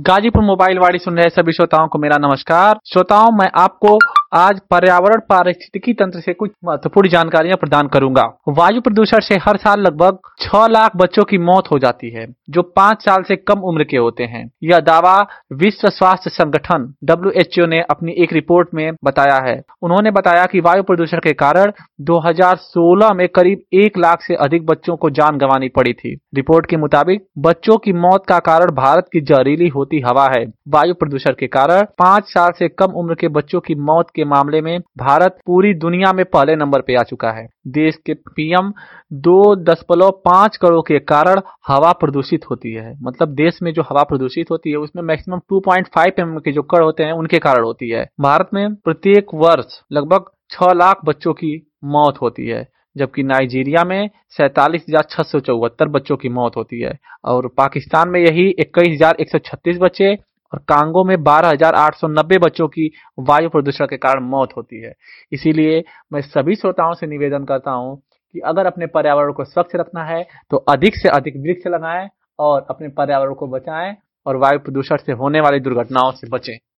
Ghazipur mobile वाड़ी सुन रहे सभी श्रोताओं को मेरा नमस्कार। श्रोताओं, मैं आपको आज पर्यावरण पारिस्थितिकी तंत्र से कुछ महत्वपूर्ण जानकारियां प्रदान करूंगा। वायु प्रदूषण से हर साल लगभग 6 लाख बच्चों की मौत हो जाती है जो 5 साल से कम उम्र के होते हैं। यह दावा विश्व स्वास्थ्य संगठन WHO ने अपनी एक रिपोर्ट में बताया है। उन्होंने बताया कि वायु प्रदूषण के कारण 2016 में करीब 1 लाख से अधिक बच्चों को जान गंवानी पड़ी थी। रिपोर्ट के मुताबिक बच्चों की मौत का कारण भारत की जहरीली होती हवा है। वायु प्रदूषण के कारण 5 साल से कम उम्र के बच्चों की मौत के मामले में भारत पूरी दुनिया में पहले नंबर पे आ चुका है। देश के PM 2.5 करोड़ के कारण हवा प्रदूषित होती है। मतलब देश में जो हवा प्रदूषित होती है उसमें मैक्सिमम 2.5 mm के जो कण होते हैं उनके कारण होती है। भारत में प्रत्येक वर्ष लगभग 6 लाख बच्चों की मौत होती है, जबकि नाइजीरिया में 47,674 बच्चों की मौत होती है और पाकिस्तान में यही 21,136 बच्चे और कांगो में 12,890 बच्चों की वायु प्रदूषण के कारण मौत होती है। इसीलिए मैं सभी श्रोताओं से निवेदन करता हूं कि अगर अपने पर्यावरण को स्वच्छ रखना है तो अधिक से अधिक वृक्ष लगाएं और अपने पर्यावरण को बचाएं और वायु प्रदूषण से होने वाली दुर्घटनाओं से बचें।